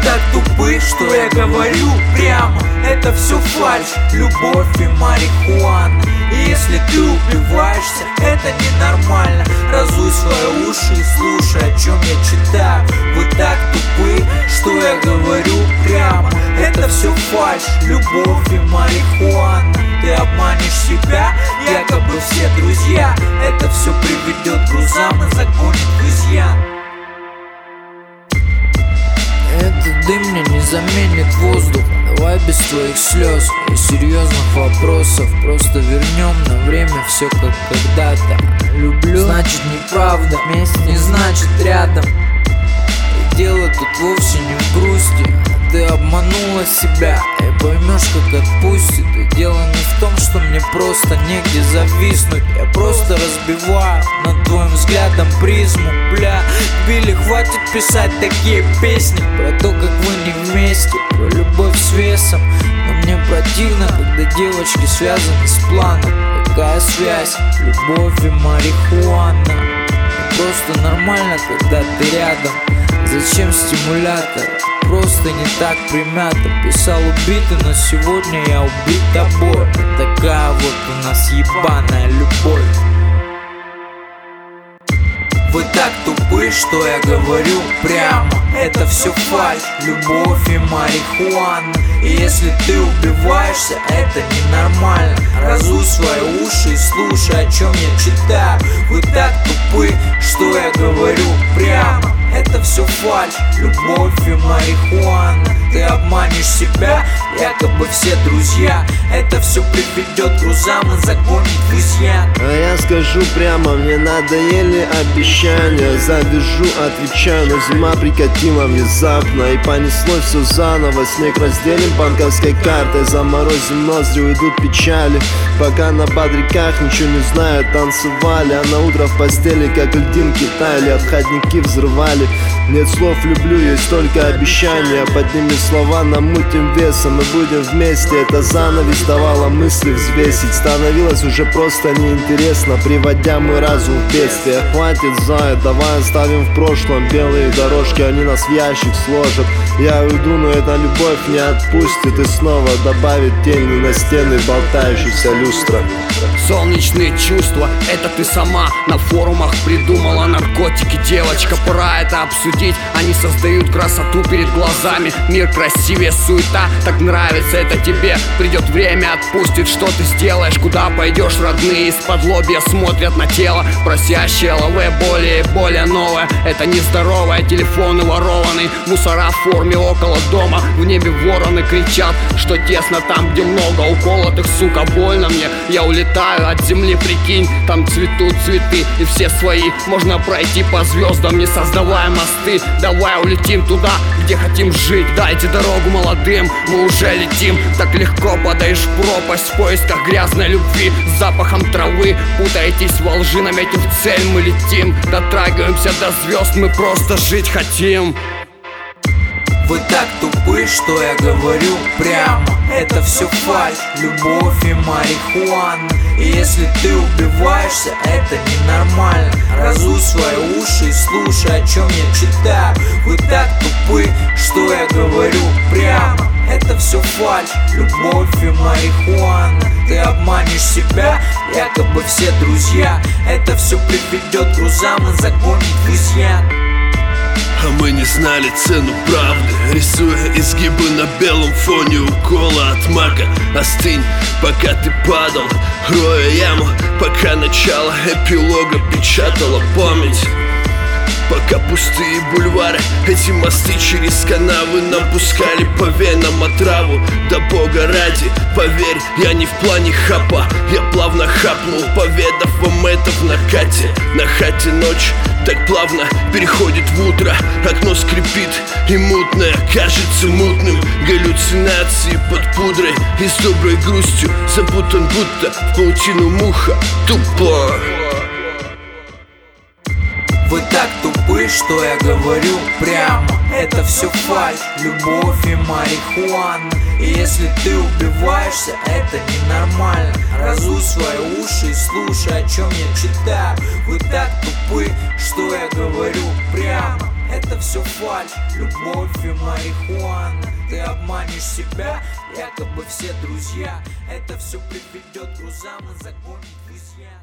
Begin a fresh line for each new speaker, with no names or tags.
так тупы, что я говорю прямо. Это все фальшь, любовь и марихуана. И если ты убиваешься, это ненормально. Разуй свои уши и слушай, о чем я читаю. Вы так тупы, что я говорю прямо. Это все фальшь, любовь и марихуана. Ты обманешь себя, якобы все друзья. Это все приведет к грузам и загонит в изъян.
Этот дым мне не заменит воздух. Давай без твоих слез и серьезных вопросов. Просто вернем на время все как когда-то. Люблю, значит неправда, вместе не значит рядом. И дело тут вовсе не в грусти. Ты обманула себя и поймешь, как отпустит. И дело не в том, что мне просто негде зависнуть. Я просто разбиваю над твоим взглядом призму. Бля, Билли, хватит писать такие песни про то, как вы не вместе, про любовь с весом. Но мне противно, когда девочки связаны с планом. Какая связь? Любовь и марихуана. И просто нормально, когда ты рядом. Зачем стимулятор? Просто не так примято. Писал убитый, но сегодня я убит тобой. Такая вот у нас ебаная любовь.
Вы так тупы, что я говорю прямо. Это все фальшь, любовь и марихуана. И если ты убиваешься, это ненормально. Разуй свои уши и слушай, о чем я читаю. Вы так тупы, что я говорю прямо. Это все фальшь, любовь и марихуана. Ты обманешь себя, якобы все друзья. Это все приведет к грузам и загонит в изъян.
А я скажу прямо, мне надоели обещания. Завяжу, отвечаю, но зима прикатила внезапно. И понеслось все заново. Снег разделим банковской картой. Заморозим ноздри, уйдут печали. Пока на бодряках ничего не знаю, танцевали. А на утро в постели, как льдинки таяли. Отходники взрывали. Нет слов люблю, есть только обещания. Подними слова, намутим весом. Мы будем вместе, это занавес давала мысли взвесить. Становилось уже просто неинтересно, приводя мой разум в бедствие. Хватит, зая, давай оставим в прошлом белые дорожки, они нас в ящик сложат. Я уйду, но эта любовь не отпустит и снова добавит тени на стены болтающихся люстра.
Солнечные чувства, это ты сама на форумах придумала наркотики. Девочка, пора это обсудить. Они создают красоту перед глазами. Мир красивее, суета, так нравится это тебе. Придет время, отпустит, что ты сделаешь. Куда пойдешь, родные из-под лобья смотрят на тело. Просящее лаве, более и более новое. Это нездоровое, телефоны ворованный. Мусора в форме около дома. В небе вороны кричат, что тесно там, где много уколотых, сука, больно мне. Я улетаю от земли, прикинь, там цветут цветы и все свои. Можно пройти по звездам, не создавая мосты. Давай улетим туда, где хотим жить. Дайте дорогу молодым, мы уже летим. Так легко падаешь в пропасть в поисках грязной любви. С запахом травы путаетесь во лжи, наметив цель, мы летим. Дотрагиваемся до звезд, мы просто жить хотим.
Вы так тупы, что я говорю прямо. Это все фальшь, любовь и марихуана. И если ты убиваешься, это ненормально. Разуй свои уши и слушай, о чем я читаю. Вы так тупы, что я говорю прямо. Это все фальшь, любовь и марихуана. Ты обманешь себя, якобы все друзья. Это все приведет к грузам и загонит в изъян.
А мы не знали цену правды, рисуя изгибы на белом фоне укола от мака. Остынь, пока ты падал, роя яму, пока начало эпилога печатала память. Пока пустые бульвары, эти мосты через канавы нам пускали по венам отраву. Да бога ради, поверь, я не в плане хапа. Я плавно хапнул, поведав вам это в накате. На хате ночь так плавно переходит в утро. Окно скрипит и мутное кажется мутным. Галлюцинации под пудрой и с доброй грустью запутан будто в паутину муха. Тупо.
Вы так тупы, что я говорю прямо. Это все фальшь, любовь и марихуана. И если ты убиваешься, это ненормально. Разуй свои уши и слушай, о чем я читаю. Вы так тупы, что я говорю прямо. Это все фальшь, любовь и марихуана. Ты обманешь себя, якобы все друзья. Это все приведет к грузам и загонит в изъян.